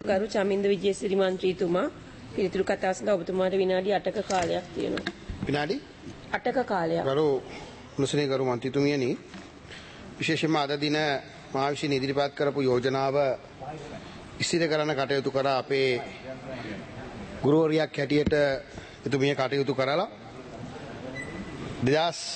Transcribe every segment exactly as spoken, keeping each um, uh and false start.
ගරු චමින්ද විජේසිරි මන්ත්‍රීතුමා පිළිතුරු කතා සඳහා ඔබතුමාට විනාඩි අටක කාලයක් තියෙනවා. විනාඩි අටක කාලයක්. ගරු මුස්ලිම් ගරු මන්ත්‍රීතුමියනි, විශේෂයෙන්ම අද දින මා විසින් ඉදිරිපත් කරපු යෝජනාව ඉස්තිර කරන කටයුතු කර අපේ ගුරුවරියක් හැටියට එතුමිය කටයුතු කරලා දෙදහස්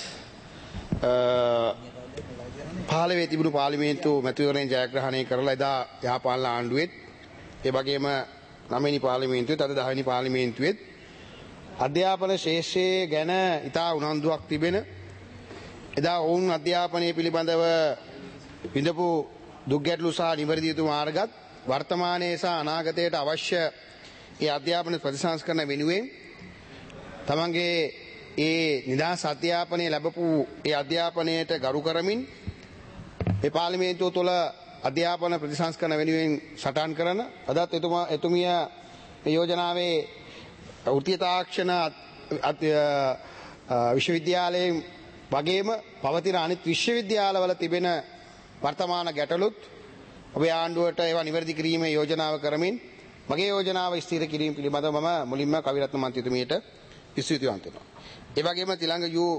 පහළොවේ තිබුණු පාර්ලිමේන්තු මැතිවරණය ජයග්‍රහණය කරලා එදා යහපාලන ආණ්ඩුවෙත් ඒ වගේම නවවෙනි පාර්ලිමේන්තුවෙත් අද දහවෙනි පාර්ලිමේන්තුවෙත් අධ්‍යාපන ශේෂ්ත්‍රයේ ගැන ඉතා උනන්දුවක් තිබෙන, එදා ඔවුන් අධ්‍යාපනය පිළිබඳව විඳපු දුක් ගැටලු සහ නිවැරදි යුතු මාර්ගත් වර්තමානයේ සහ අනාගතයට අවශ්‍ය ඒ අධ්‍යාපන ප්‍රතිසංස්කරණ වෙනුවෙන් තමන්ගේ ඒ නිදහස් අධ්‍යාපනය ලැබපු ඒ අධ්‍යාපනයට ගරු කරමින් ඒ පාර්ලිමේන්තුව තුළ අධ්‍යාපන ප්‍රතිසංස්කරණ වෙනුවෙන් සටන් කරන අදත් එතුමා එතුමිය මේ යෝජනාවේ වෘත්තීය තාක්ෂණ විශ්වවිද්‍යාලයෙන් වගේම පවතින අනිත් විශ්වවිද්‍යාලවල තිබෙන වර්තමාන ගැටලුත් ඔබේ ආණ්ඩුවට ඒවා නිවැරදි කිරීමේ යෝජනාව කරමින් මගේ යෝජනාව ස්ථිර කිරීම පිළිබඳව මම මුලින්ම කවිරත්න මන්ත්‍රීතුමියට ස්තුතිවන්ත වෙනවා. ඒ වගේම තිලංග යූ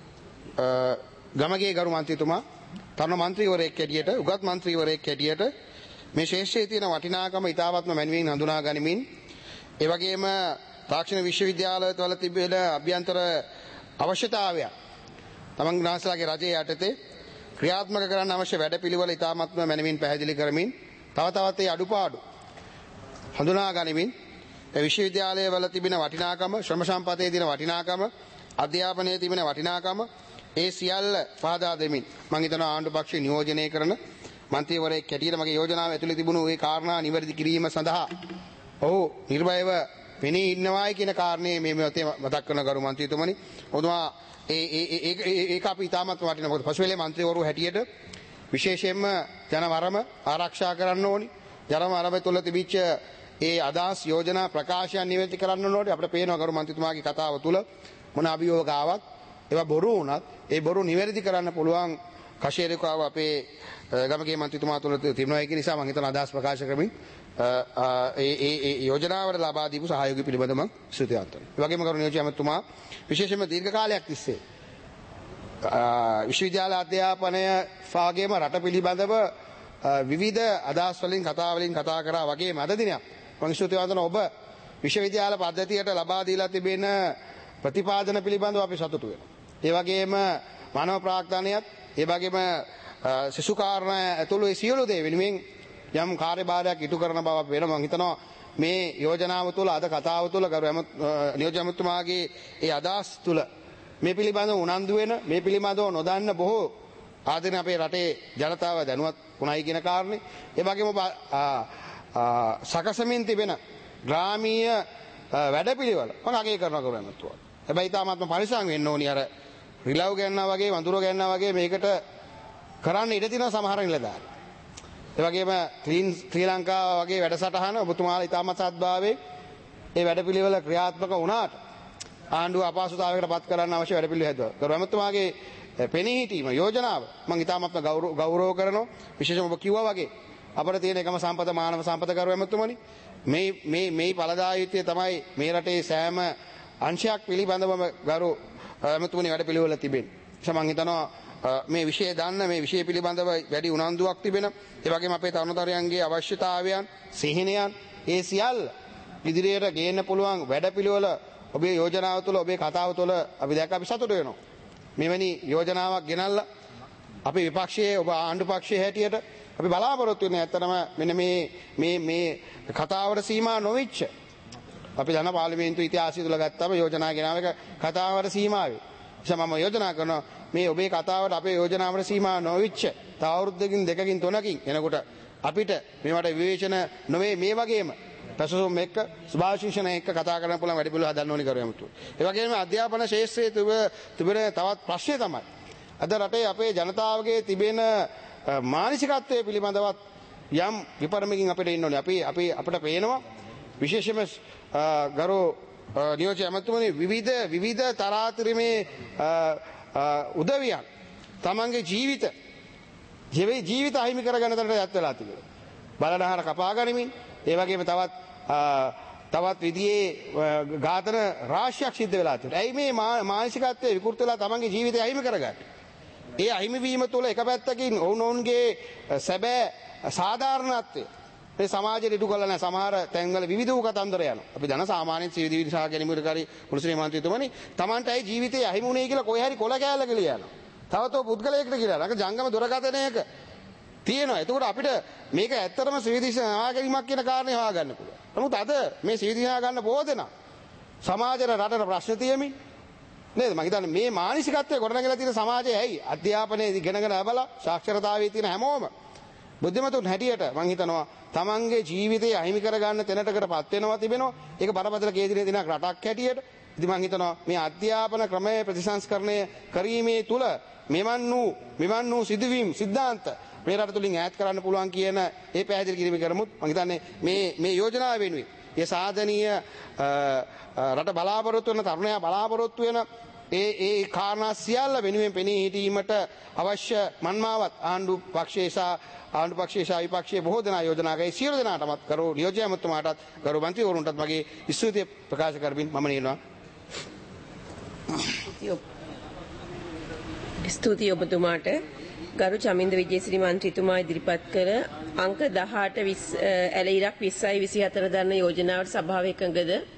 ගමගේ ගරු මන්ත්‍රීතුමා තරුණ මන්ත්‍රීවරයෙක් හැටියට, උගත් මන්ත්‍රීවරයෙක් හැටියට මේ ශේෂ්ත්‍රයේ තියෙන වටිනාකම ඉතාමත්ම මැනවින් හඳුනා ගනිමින්, ඒ වගේම තාක්ෂණ විශ්වවිද්‍යාලවල තිබෙන අභ්‍යන්තර අවශ්‍යතාවය තමන් වහන්සේලාගේ රජයේ යටතේ ක්‍රියාත්මක කරන්න අවශ්‍ය වැඩපිළිවෙල ඉතාමත්ම මැනවින් පැහැදිලි කරමින් තව තවත් ඒ අඩුපාඩු හඳුනා ගනිමින් ඒ විශ්වවිද්‍යාලවල තිබෙන වටිනාකම, ශ්‍රම සම්පතේ තියෙන වටිනාකම, අධ්‍යාපනයේ තිබෙන වටිනාකම ඒ සියල්ල පහදා දෙමින් මම හිතනවා ආණ්ඩු පක්ෂය නියෝජනය කරන මන්ත්‍රීවරයෙක් හැටියට මගේ යෝජනාව ඇතුළේ තිබුණු ඒ කාරණා නිවැරදි කිරීම සඳහා ඔහු නිර්භයව පෙනී ඉන්නවායි කියන කාරණේ මේ මෙතේ මතක් කරන ගරු මන්ත්‍රීතුමනි. ඔබතුමා ඒ ඒ ඒක අපි ඉතාමත් වටිනවා. මොකද පසුවෙලේ මන්ත්‍රීවරු හැටියට විශේෂයෙන්ම ජනවරම ආරක්ෂා කරන්න ඕනි. ජනවරම තුළ තිබිච්ච ඒ අදහස් යෝජනා ප්‍රකාශයන් නිවැරදි කරන්න ඕනේ. අපිට පේනවා ගරු මන්ත්‍රීතුමාගේ කතාව තුළ මොන අභියෝග ආවත් ඒවා බොරු වුණත් ඒ බොරු නිවැරදි කරන්න පුළුවන් කෂේරුකාව අපේ ගමගේ මන්ත්‍රීතුමා තුළ තිබුණා. ඒක නිසා මම හිතන අදහස් ප්‍රකාශ කරමින් ඒ ඒ යෝජනාවට ලබා දීපු සහයෝගය පිළිබඳව මම ස්තුතිවන්ත වෙනවා. ඒ වගේම ගරු නියෝජ්‍ය ඇමතුමා විශේෂයෙන්ම දීර්ඝ කාලයක් තිස්සේ විශ්වවිද්‍යාල අධ්‍යාපනය වාගේම රට පිළිබඳව විවිධ අදහස් වලින් කතා වලින් කතා කරා වගේම අද දිනයක් මම ස්තුතිවන්ත වෙනවා ඔබ විශ්වවිද්‍යාල පද්ධතියට ලබා දීලා තිබෙන ප්‍රතිපාදන පිළිබඳව අපි සතුටු වෙනවා. ඒ වගේම මානව ප්‍රාග්ධනයත්, ඒ වගේම සිසු කාරණා ඇතුළු ඒ සියලු දේ වෙනුවෙන් යම් කාර්යභාරයක් ඉටු කරන බව අපි වෙනවා. මම හිතනවා මේ යෝජනාව තුළ අද කතාව තුළ ගරු නියෝජ්‍ය ඇමතුමාගේ ඒ අදහස් තුළ මේ පිළිබඳව උනන්දු වෙන, මේ පිළිබඳව නොදන්න බොහෝ ආදරණ අපේ රටේ ජනතාව දැනුවත් වුණයි කියන කාරණේ. ඒ වගේම සකසමින් තිබෙන ග්‍රාමීය වැඩපිළිවෙල මම අගය කරනවා ගරු ඇමතුමා. හැබැයි තාමත්ම පරිස්සම් වෙන්න ඕනි. අර රිලව් ගන්නවා වගේ, වඳුර ගන්නවා වගේ මේකට කරන්න ඉඩ තියෙන සමහර නිලධාරීන්. ඒ වගේම ක්ලීන් ශ්‍රී ලංකාව වගේ වැඩසටහන ඔබතුමාලා ඉතාමත් සත්භාවයෙන් ඒ වැඩපිළිවෙල ක්‍රියාත්මක වුණාට ආණ්ඩුව අපහසුතාවයකට පත් කරන්න අවශ්‍ය වැඩපිළිවෙල හැදුවා. ගරු ඇමතුමාගේ පෙනී හිටීම යෝජනාව මම ඉතාමත්ම ගෞරව කරනවා. විශේෂයෙන්ම ඔබ කිව්වා වගේ අපිට තියෙන එකම සම්පත මානව සම්පත ගරු ඇමතුමනි. මේ මේ මේ පළදායීත්වය තමයි මේ රටේ සෑම අංශයක් පිළිබඳවම ගරු ඇමතුමනි වැඩපිළිවෙල තිබෙන්නේ. මම හිතනවා මේ විෂය දන්න, මේ විෂය පිළිබඳව වැඩි උනන්දුවක් තිබෙන, ඒ වගේම අපේ තරුණතරයන්ගේ අවශ්‍යතාවයන්, සිහිනයන් ඒ සියල්ල ඉදිරියට ගේන්න පුළුවන් වැඩපිළිවෙල ඔබේ යෝජනාව තුළ, ඔබේ කතාව තුළ අපි දැක්ක අපි සතුටු වෙනවා. මෙවැනි යෝජනාවක් ගෙනල්ලා අපි විපක්ෂයේ, ඔබ ආණ්ඩු පක්ෂයේ හැටියට අපි බලාපොරොත්තු වෙන්නේ ඇත්තටම මෙන්න මේ මේ මේ කතාවට සීමා නොවිච්ච, අපි දන්න පාර්ලිමේන්තු ඉතිහාසය තුළ ගත්තම යෝජනා ගෙනාව එක කතාවට සීමා වේ. මම යෝජනා කරනවා මේ ඔබේ කතාවට අපේ යෝජනාවට සීමා නොවිච්ච තව අවුරුද්දකින් දෙකකින් තුනකින් එනකොට අපිට මේවට විවේචන නොවේ, මේ වගේම පැසසුම් එක්ක සුභාශිංසන එක්ක කතා කරන්න පුළුවන් වැඩපිළිවෙල හදන්න ඕනි කරු ඇමතුමා. ඒ වගේම අධ්‍යාපන ශාස්ත්‍රයේ තිබෙන තවත් ප්‍රශ්නය තමයි අද රටේ අපේ ජනතාවගේ තිබෙන මානසිකත්වයේ පිළිබඳවත් යම් විපරමකින් අපිට ඉන්න ඕනේ. අපි අපි අපිට පේනවා විශේෂයෙන්ම ගරු නියෝජ්‍ය ඇමතුමනි විවිධ විවිධ තරාතිරමේ උදවියන් තමන්ගේ ජීවිත ජීවිත අහිමි කරගන්න තැනට යත් වෙලා තිබෙනවා. බලනහර කපා ගනිමින්, ඒ වගේම තවත් තවත් විදිහේ ඝාතන රාශියක් සිද්ධ වෙලා තියෙනවා. ඇයි මේ මානසිකත්වයේ විකෘති වෙලා තමන්ගේ ජීවිතය අහිමි කරගන්නේ? ඒ අහිමි වීම තුළ එක පැත්තකින් ඔවුනොවුන්ගේ සැබෑ සාධාරණත්වය මේ සමාජයට ඉටු කරලා නැහැ. සමහර තැන්වල විවිධ වූ කතන්දර යනවා. අපි දන්න සාමාන්‍යයෙන් සිවිදි විසා ගැනීමකට කරි මුස්ලිම් මන්ත්‍රීතුමනි තමන්ට ඇයි ජීවිතය අහිමි වුණේ කියලා කොහේ හරි කොල කෑල්ල කියලා යනවා. තවතෝ පුද්ගලයෙක්ට කියලා. අර ජංගම දුරකථනයක තියෙනවා. එතකොට අපිට මේක ඇත්තටම සිවිදි විසා ගැනීමක් කියන කාරණේ හොයාගන්න පුළුවන්. නමුත් අද මේ සිවිදි විසා ගන්න බොහෝ දෙනා සමාජයට රටට ප්‍රශ්න තියෙමින් නේද? මම හිතන්නේ මේ මානසිකත්වය ගොඩනගලා තියෙන සමාජය ඇයි අධ්‍යාපනයේ ඉගෙනගෙන ලැබලා සාක්ෂරතාවයේ තියෙන හැමෝම බුද්ධිමතුන් හැටියට මම හිතනවා තමන්ගේ ජීවිතය අහිමි කරගන්න තැනටකටපත් වෙනවා තිබෙනවා. ඒක බරපතල කේන්ද්‍රීය දිනක් රටක් හැටියට. ඉතින් මම හිතනවා මේ අධ්‍යාපන ක්‍රමයේ ප්‍රතිසංස්කරණය කිරීමේ තුල මෙවන් වූ මෙවන් වූ සිදුවීම් සිද්ධාන්ත මේ රට තුලින් ඈත් කරන්න පුළුවන් කියන ඒ පැහැදිලි කිරීම කරමුත් මම හිතන්නේ මේ මේ යෝජනාව වෙනුවෙන් ඒ සාධනීය රට බලාපොරොත්තු වෙන තරුණයා බලාපොරොත්තු වෙන ඒ ඒ කාරණා සියල්ල වෙනුවෙන් පෙනී සිටීමට අවශ්‍ය මන්මාවත් ආණ්ඩු පක්ෂයේ සහ ආණ්ඩු පක්ෂයේ සහ විපක්ෂයේ බොහෝ දෙනා යෝජනා කරේ. සියලු දෙනාටමත් කරු නියෝජ්‍ය ඇමතුමාටත් කරු මන්ත්‍රීවරුන්ටත් මගේ ස්තුතිය ප්‍රකාශ කරමින් මම නියනවා. ස්තුතියි ඔබතුමාට. ගරු චමින්ද විජේසිරි මන්ත්‍රීතුමා ඉදිරිපත් කර අංක දහඅට ඇල ඉරක් විස්සයි විසිහතර දරන යෝජනාවට සභාව එකඟද?